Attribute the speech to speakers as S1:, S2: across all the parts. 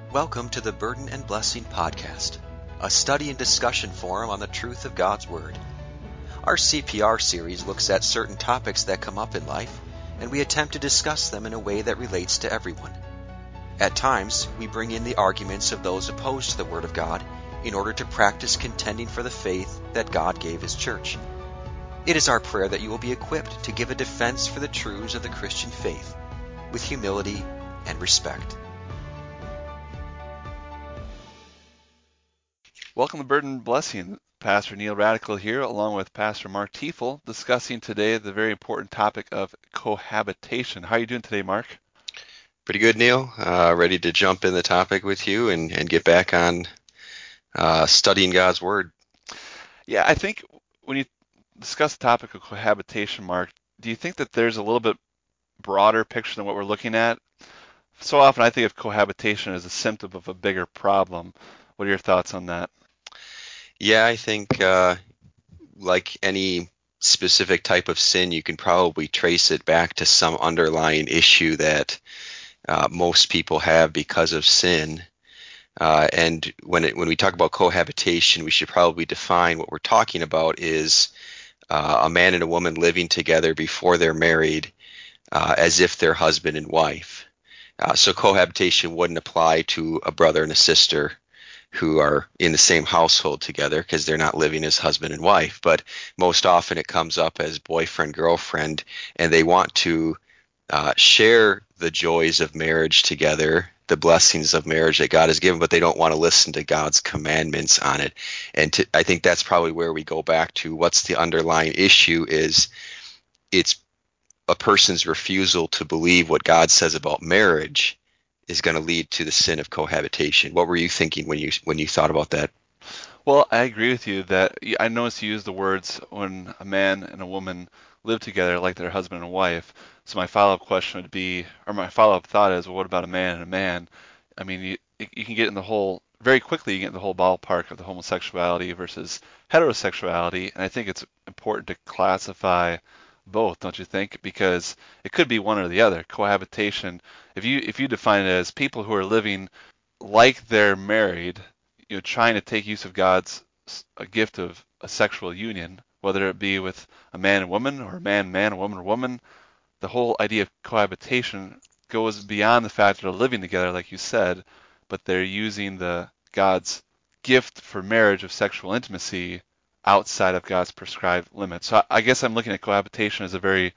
S1: Welcome to the Burden and Blessing Podcast, a study and discussion forum on the truth of God's Word. Our CPR series looks at certain topics that come up in life, and we attempt to discuss them in a way that relates to everyone. At times, we bring in the arguments of those opposed to the Word of God in order to practice contending for the faith that God gave His church. It is our prayer that you will be equipped to give a defense for the truths of the Christian faith with humility and respect.
S2: Welcome to Burden and Blessing. Pastor Neil Radical here, along with Pastor Mark Tiefel, discussing today the very important topic of cohabitation. How are you doing today, Mark?
S1: Pretty good, Neil. Ready to jump in the topic with you and get back on studying God's Word.
S2: Yeah, I think when you discuss the topic of cohabitation, Mark, do you think that there's a little bit broader picture than what we're looking at? So often I think of cohabitation as a symptom of a bigger problem. What are your thoughts on that?
S1: Yeah, I think like any specific type of sin, you can probably trace it back to some underlying issue that most people have because of sin. And when we talk about cohabitation, we should probably define what we're talking about is a man and a woman living together before they're married as if they're husband and wife. So cohabitation wouldn't apply to a brother and a sister who are in the same household together because they're not living as husband and wife. But most often it comes up as boyfriend, girlfriend, and they want to share the joys of marriage together, the blessings of marriage that God has given, but they don't want to listen to God's commandments on it. And I think that's probably where we go back to what's the underlying issue is it's a person's refusal to believe what God says about marriage is going to lead to the sin of cohabitation. What were you thinking when you thought about that?
S2: Well, I agree with you that I noticed you use the words when a man and a woman live together like they're husband and wife. So my follow-up question would be, or my follow-up thought is, well, what about a man and a man? I mean, you can get in the whole, very quickly you get in the whole ballpark of the homosexuality versus heterosexuality, and I think it's important to classify both, don't you think? Because it could be one or the other. Cohabitation, if you define it as people who are living like they're married, trying to take use of God's a gift of a sexual union, whether it be with a man and woman or a man, a woman or woman, the whole idea of cohabitation goes beyond the fact that they're living together, like you said, but they're using the God's gift for marriage of sexual intimacy outside of God's prescribed limits. So I guess I'm looking at cohabitation as a very,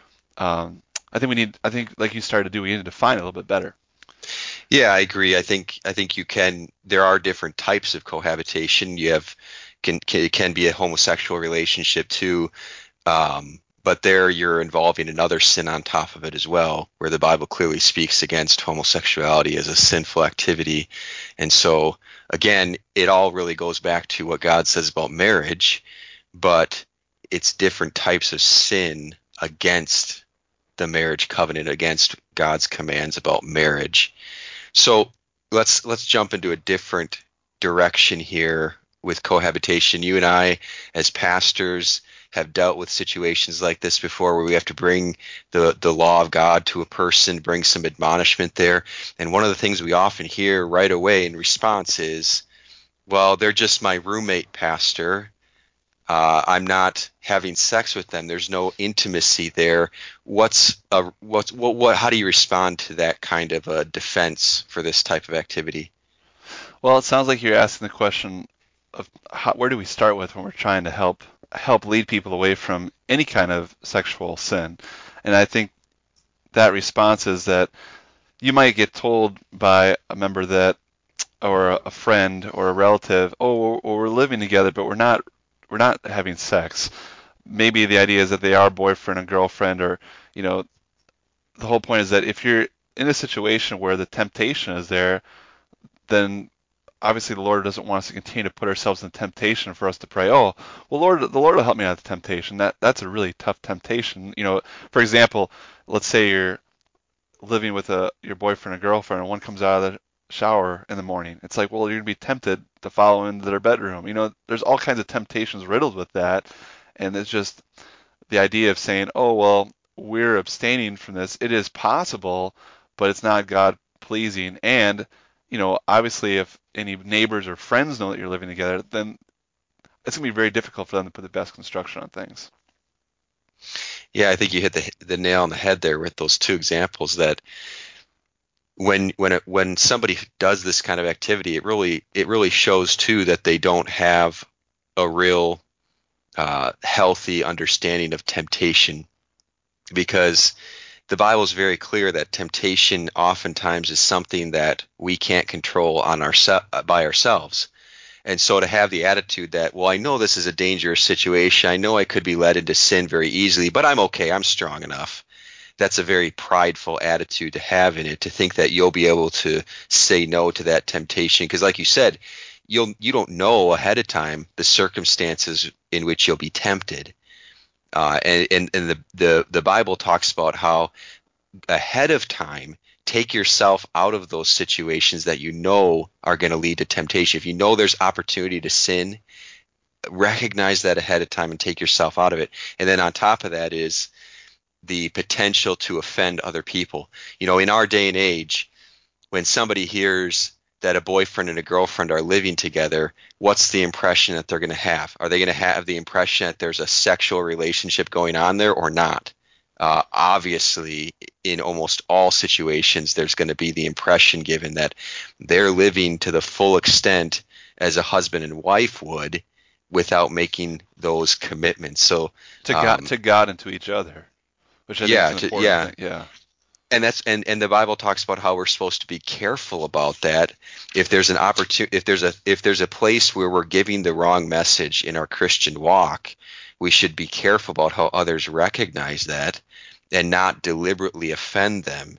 S2: I think like you started to do, we need to define it a little bit better.
S1: Yeah, I agree. I think there are different types of cohabitation. It can be a homosexual relationship too. But there you're involving another sin on top of it as well, where the Bible clearly speaks against homosexuality as a sinful activity. And so, again, it all really goes back to what God says about marriage, but it's different types of sin against the marriage covenant, against God's commands about marriage. So let's jump into a different direction here with cohabitation. You and I, as pastors, have dealt with situations like this before where we have to bring the law of God to a person, bring some admonishment there. And one of the things we often hear right away in response is, well, they're just my roommate, pastor. I'm not having sex with them. There's no intimacy there. How do you respond to that kind of a defense for this type of activity?
S2: Well, it sounds like you're asking the question of where do we start with when we're trying to help lead people away from any kind of sexual sin. And I think that response is that you might get told by a member that, or a friend or a relative, oh, we're living together, but we're not having sex. Maybe the idea is that they are boyfriend and girlfriend, or the whole point is that if you're in a situation where the temptation is there, then obviously the Lord doesn't want us to continue to put ourselves in temptation for us to pray, oh, well, Lord, the Lord will help me out of the temptation. That's a really tough temptation. For example, let's say you're living with your boyfriend or girlfriend, and one comes out of the shower in the morning. It's like, well, you're gonna be tempted to follow into their bedroom. There's all kinds of temptations riddled with that, and it's just the idea of saying, oh, well, we're abstaining from this. It is possible, but it's not God pleasing, and obviously if any neighbors or friends know that you're living together, then it's going to be very difficult for them to put the best construction on things.
S1: Yeah, I think you hit the nail on the head there with those two examples that when somebody does this kind of activity, it really shows too that they don't have a real healthy understanding of temptation, because the Bible is very clear that temptation oftentimes is something that we can't control by ourselves. And so to have the attitude that, well, I know this is a dangerous situation, I know I could be led into sin very easily, but I'm okay, I'm strong enough. That's a very prideful attitude to have in it, to think that you'll be able to say no to that temptation. Because like you said, you don't know ahead of time the circumstances in which you'll be tempted. And the Bible talks about how ahead of time, take yourself out of those situations that you know are going to lead to temptation. If you know there's opportunity to sin, recognize that ahead of time and take yourself out of it. And then on top of that is the potential to offend other people. In our day and age, when somebody hears that a boyfriend and a girlfriend are living together, what's the impression that they're going to have? Are they going to have the impression that there's a sexual relationship going on there or not? Obviously, in almost all situations, there's going to be the impression given that they're living to the full extent as a husband and wife would without making those commitments. So
S2: to God and to each other, which I think is an important thing. Yeah.
S1: And and the Bible talks about how we're supposed to be careful about that. If there's an opportunity, if there's a place where we're giving the wrong message in our Christian walk, we should be careful about how others recognize that and not deliberately offend them,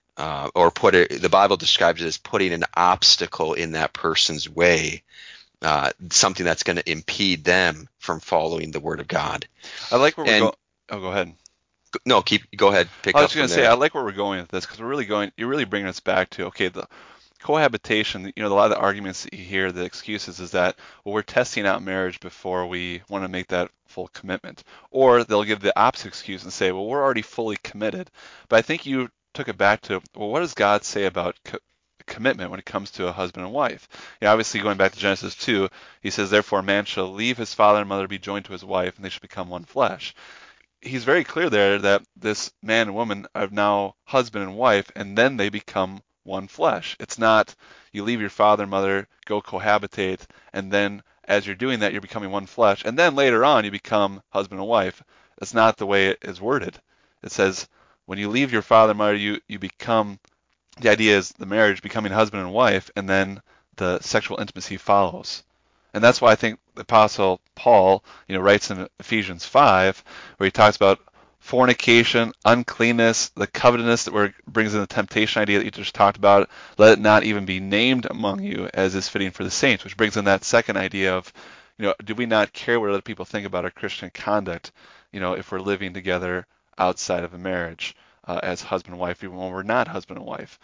S1: or the Bible describes it as putting an obstacle in that person's way, something that's going to impede them from following the Word of God.
S2: I like where we're going. Oh, go ahead.
S1: No, go ahead.
S2: I was going to say, I like where we're going with this, because you're really bringing us back to, okay, the cohabitation. A lot of the arguments that you hear, the excuses is that, well, we're testing out marriage before we want to make that full commitment. Or they'll give the opposite excuse and say, well, we're already fully committed. But I think you took it back to, well, what does God say about commitment when it comes to a husband and wife? Obviously going back to Genesis 2, he says, therefore a man shall leave his father and mother, be joined to his wife, and they shall become one flesh. He's very clear there that this man and woman are now husband and wife, and then they become one flesh. It's not you leave your father and mother, go cohabitate, and then as you're doing that, you're becoming one flesh, and then later on you become husband and wife. That's not the way it is worded. It says when you leave your father and mother, you become, the idea is the marriage becoming husband and wife, and then the sexual intimacy follows. And that's why I think the Apostle Paul, writes in Ephesians 5, where he talks about fornication, uncleanness, the covetousness that brings in the temptation idea that you just talked about. Let it not even be named among you, as is fitting for the saints, which brings in that second idea of, do we not care what other people think about our Christian conduct, if we're living together outside of a marriage, as husband and wife, even when we're not husband and wife.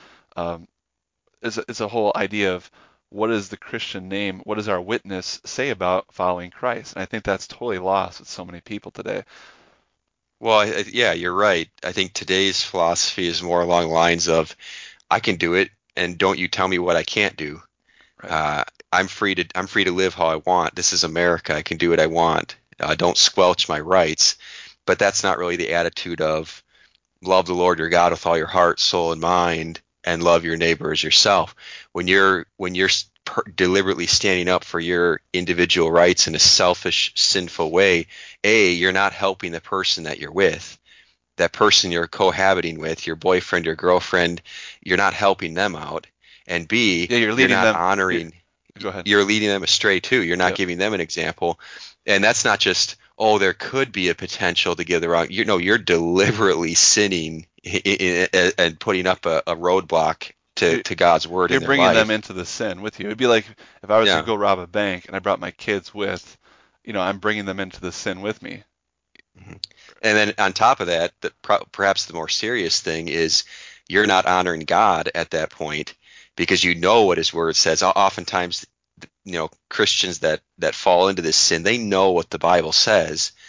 S2: It's a whole idea of, what is the Christian name? What does our witness say about following Christ? And I think that's totally lost with so many people today.
S1: Well, yeah, you're right. I think today's philosophy is more along the lines of, I can do it, and don't you tell me what I can't do. Right. I'm free to live how I want. This is America. I can do what I want. Don't squelch my rights. But that's not really the attitude of love the Lord your God with all your heart, soul, and mind, and love your neighbor as yourself. When you're deliberately standing up for your individual rights in a selfish, sinful way, you're not helping the person that you're with. That person you're cohabiting with, your boyfriend, your girlfriend, you're not helping them out. And B, you're not honoring.
S2: Go ahead.
S1: You're leading them astray too. You're not giving them an example. And that's not just, there could be a potential to give the wrong. You're deliberately sinning and putting up a roadblock to God's word in their life.
S2: You're bringing them into the sin with you. It'd be like if I was to go rob a bank and I brought my kids with, I'm bringing them into the sin with me.
S1: Mm-hmm. And then on top of that, perhaps the more serious thing is you're not honoring God at that point, because you know what his word says. Oftentimes, Christians that fall into this sin, they know what the Bible says,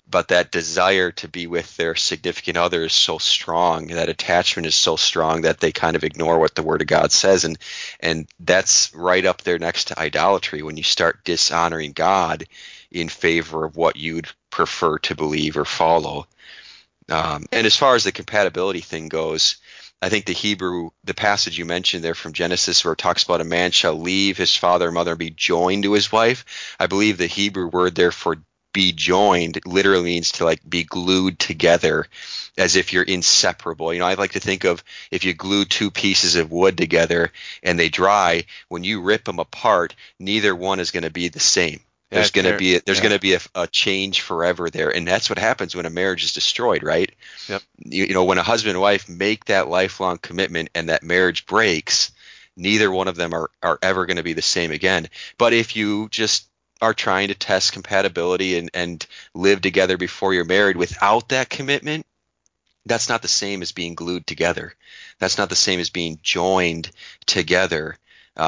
S1: but that desire to be with their significant other is so strong, that attachment is so strong that they kind of ignore what the Word of God says, and that's right up there next to idolatry, when you start dishonoring God in favor of what you'd prefer to believe or follow. And as far as the compatibility thing goes, I think the passage you mentioned there from Genesis, where it talks about a man shall leave his father and mother and be joined to his wife, I believe the Hebrew word there for be joined literally means to like be glued together, as if you're inseparable. I like to think of, if you glue two pieces of wood together and they dry, when you rip them apart, neither one is going to be the same. There's going to be a change forever there, and that's what happens when a marriage is destroyed, right?
S2: Yep.
S1: When a husband and wife make that lifelong commitment and that marriage breaks, neither one of them are ever going to be the same again. But if you just are trying to test compatibility and live together before you're married without that commitment, that's not the same as being glued together. That's not the same as being joined together.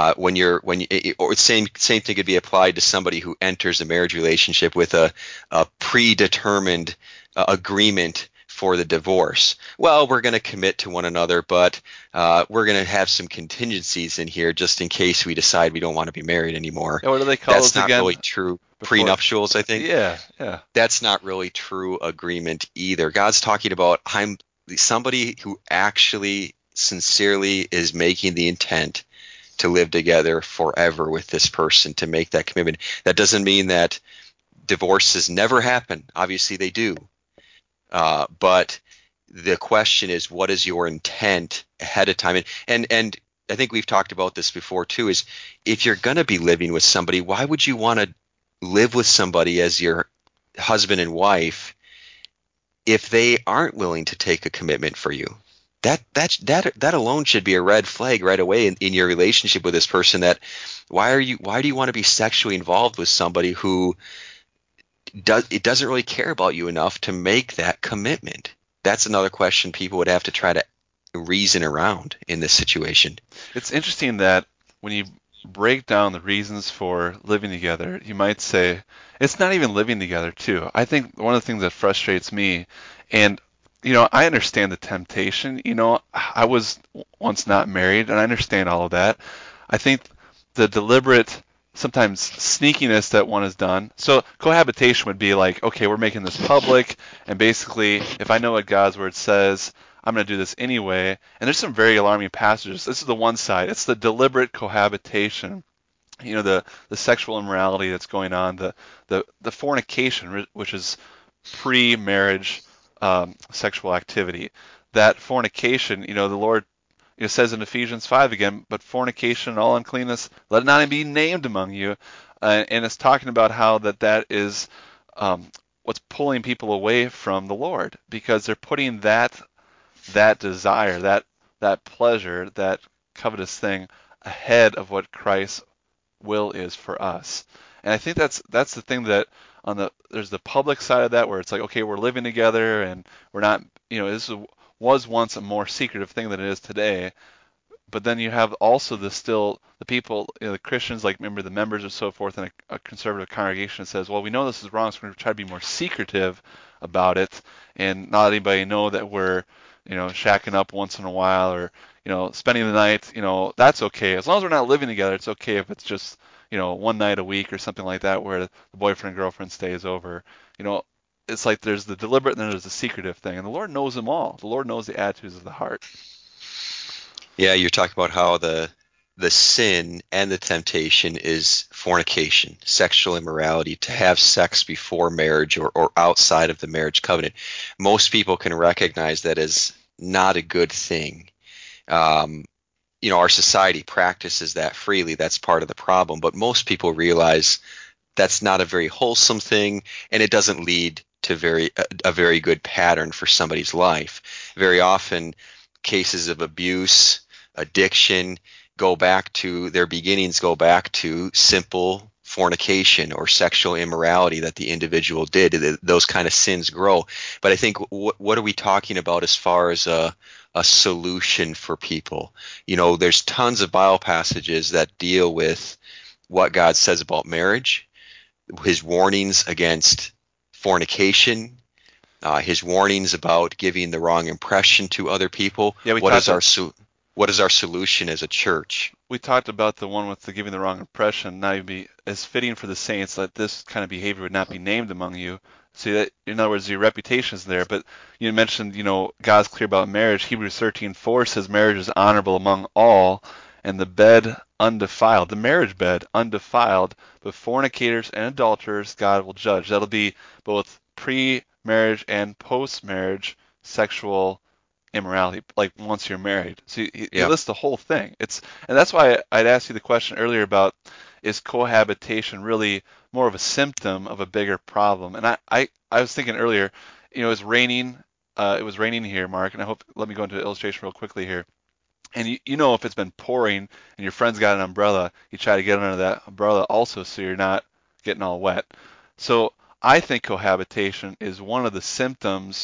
S1: Same thing could be applied to somebody who enters a marriage relationship with a predetermined agreement for the divorce. Well, we're going to commit to one another, but we're going to have some contingencies in here just in case we decide we don't want to be married anymore.
S2: Yeah, what do they call
S1: That's
S2: those again?
S1: not really true. Prenuptials, I think.
S2: Yeah.
S1: That's not really true agreement either. God's talking about somebody who actually sincerely is making the intent to live together forever with this person, to make that commitment. That doesn't mean that divorces never happen. Obviously they do. But the question is, what is your intent ahead of time? And I think we've talked about this before too, is if you're going to be living with somebody, why would you want to live with somebody as your husband and wife if they aren't willing to take a commitment for you? That alone should be a red flag right away in your relationship with this person. That why do you want to be sexually involved with somebody who doesn't really care about you enough to make that commitment? That's another question people would have to try to reason around in this situation.
S2: It's interesting that when you break down the reasons for living together, you might say it's not even living together too. I think one of the things that frustrates me, and I understand the temptation. I was once not married, and I understand all of that. I think the deliberate, sometimes sneakiness that one has done. So cohabitation would be like, okay, we're making this public, and basically, if I know what God's word says, I'm going to do this anyway. And there's some very alarming passages. This is the one side. It's the deliberate cohabitation. The sexual immorality that's going on, the fornication, which is pre-marriage sexual activity. That fornication, the Lord says in Ephesians 5 again, but fornication and all uncleanness, let it not be named among you. And it's talking about how that is what's pulling people away from the Lord, because they're putting that desire, that pleasure, that covetous thing ahead of what Christ's will is for us. And I think that's the thing that there's the public side of that, where it's like, okay, we're living together and we're not, this was once a more secretive thing than it is today. But then you have also the people, the Christians, like remember the members or so forth in a conservative congregation, says, well, we know this is wrong, so we're going to try to be more secretive about it and not let anybody know that we're shacking up once in a while, or spending the night. That's okay as long as we're not living together. It's okay if it's just one night a week or something like that, where the boyfriend and girlfriend stays over. It's like there's the deliberate and then there's the secretive thing, and the Lord knows them all. The Lord knows the attitudes of the heart.
S1: Yeah, you're talking about how the sin and the temptation is fornication, sexual immorality, to have sex before marriage or outside of the marriage covenant. Most people can recognize that as not a good thing. Our society practices that freely. That's part of the problem. But most people realize that's not a very wholesome thing, and it doesn't lead to a very good pattern for somebody's life. Very often, cases of abuse, addiction, go back to simple fornication or sexual immorality that the individual did. Those kind of sins grow. But I think what are we talking about as far as a solution for people? There's tons of Bible passages that deal with what God says about marriage, his warnings against fornication, his warnings about giving the wrong impression to other people.
S2: Yeah,
S1: What is our solution as a church?
S2: we talked about the one with the giving the wrong impression. Now, you'd be as fitting for the saints that this kind of behavior would not be named among you. So that, in other words, your reputation is there. But you mentioned, God's clear about marriage. Hebrews 13:4 says marriage is honorable among all, and the bed undefiled, the marriage bed undefiled, but fornicators and adulterers God will judge. That'll be both pre-marriage and post-marriage sexual immorality, like once you're married. So he
S1: Yeah.
S2: lists the whole thing. And that's why I'd asked you the question earlier about, is cohabitation really more of a symptom of a bigger problem? And I was thinking earlier, it was raining. It was raining here, Mark, and let me go into the illustration real quickly here. And if it's been pouring and your friend's got an umbrella, you try to get under that umbrella also so you're not getting all wet. So I think cohabitation is one of the symptoms,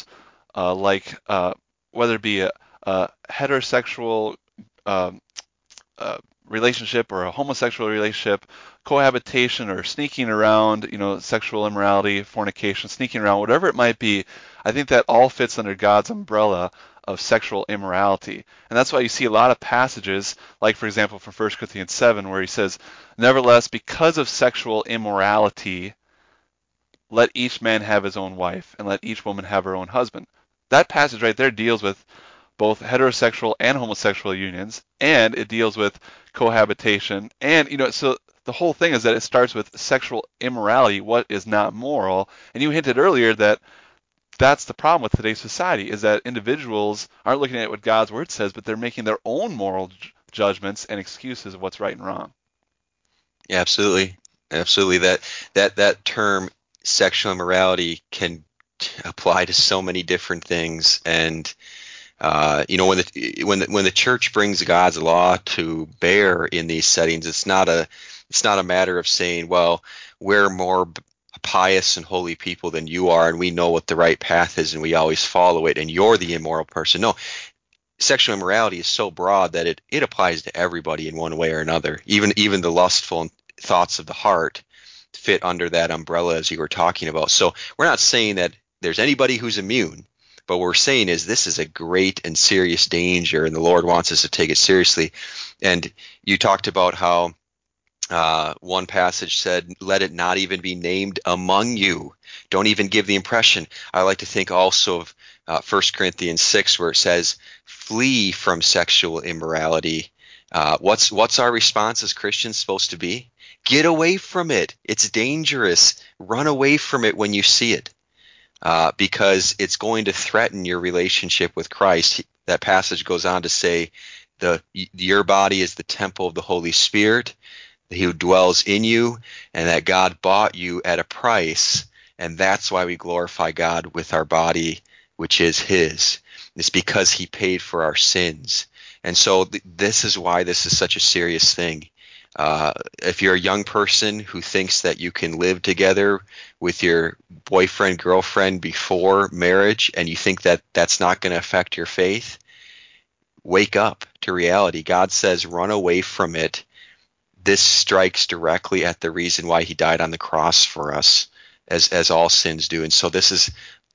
S2: whether it be a heterosexual um, relationship or a homosexual relationship, cohabitation or sneaking around, sexual immorality, fornication, sneaking around, whatever it might be. I think that all fits under God's umbrella of sexual immorality. And that's why you see a lot of passages, like, for example, from 1 Corinthians 7, where he says, nevertheless, because of sexual immorality, let each man have his own wife, and let each woman have her own husband. That passage right there deals with both heterosexual and homosexual unions, and it deals with cohabitation. And, so the whole thing is that it starts with sexual immorality, what is not moral. And you hinted earlier that that's the problem with today's society, is that individuals aren't looking at what God's word says, but they're making their own moral judgments and excuses of what's right and wrong.
S1: Yeah, absolutely. Absolutely. That term sexual immorality can apply to so many different things. And when the church brings God's law to bear in these settings, it's not a matter of saying, well, we're more pious and holy people than you are, and we know what the right path is, and we always follow it, and you're the immoral person. No, sexual immorality is so broad that it applies to everybody in one way or another. Even the lustful thoughts of the heart fit under that umbrella as you were talking about. So we're not saying that there's anybody who's immune, but what we're saying is this is a great and serious danger, and the Lord wants us to take it seriously. And you talked about how one passage said, let it not even be named among you. Don't even give the impression. I like to think also of 1 Corinthians 6, where it says, flee from sexual immorality. What's our response as Christians supposed to be? Get away from it. It's dangerous. Run away from it when you see it, because it's going to threaten your relationship with Christ. That passage goes on to say, your body is the temple of the Holy Spirit, who dwells in you, and that God bought you at a price, and that's why we glorify God with our body, which is his. It's because he paid for our sins. And so this is why this is such a serious thing. If you're a young person who thinks that you can live together with your boyfriend, girlfriend before marriage, and you think that that's not going to affect your faith, wake up to reality. God says, run away from it. This strikes directly at the reason why he died on the cross for us, as all sins do. And so this is,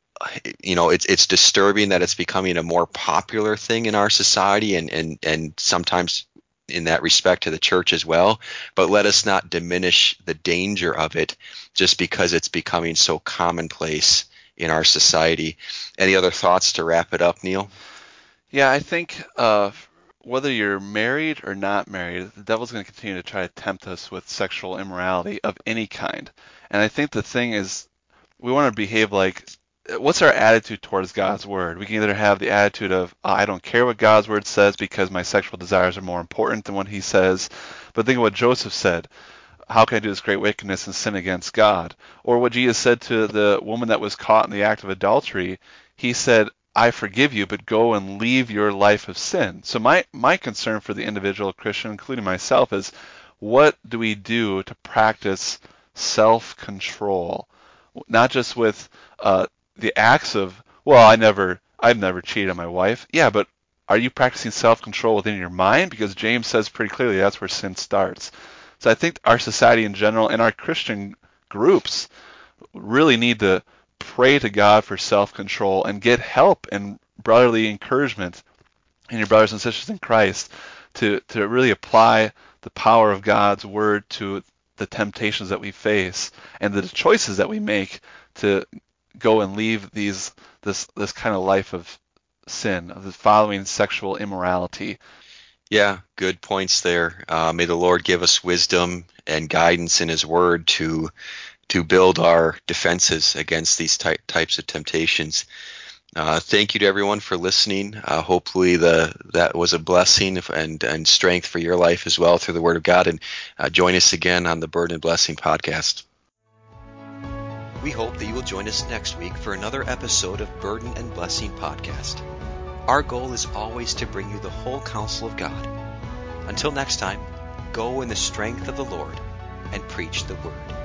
S1: it's disturbing that it's becoming a more popular thing in our society, and sometimes in that respect to the church as well. But let us not diminish the danger of it just because it's becoming so commonplace in our society. Any other thoughts to wrap it up, Neil?
S2: Yeah, I think whether you're married or not married, the devil's going to continue to try to tempt us with sexual immorality of any kind. And I think the thing is, we want to behave like, what's our attitude towards God's word? We can either have the attitude of, I don't care what God's word says because my sexual desires are more important than what he says. But think of what Joseph said. How can I do this great wickedness and sin against God? Or what Jesus said to the woman that was caught in the act of adultery. He said, I forgive you, but go and leave your life of sin. So my concern for the individual Christian, including myself, is what do we do to practice self-control? Not just with the acts of, well, I've never cheated on my wife. Yeah, but are you practicing self-control within your mind? Because James says pretty clearly that's where sin starts. So I think our society in general and our Christian groups really need to pray to God for self-control and get help and brotherly encouragement in your brothers and sisters in Christ to really apply the power of God's word to the temptations that we face and the choices that we make to go and leave this kind of life of sin, of the following sexual immorality.
S1: Yeah, good points there. May the Lord give us wisdom and guidance in His Word to build our defenses against these types of temptations. Thank you to everyone for listening. Hopefully that was a blessing and strength for your life as well through the Word of God. And join us again on the Burden and Blessing podcast. We hope that you will join us next week for another episode of Burden and Blessing podcast. Our goal is always to bring you the whole counsel of God. Until next time, go in the strength of the Lord and preach the Word.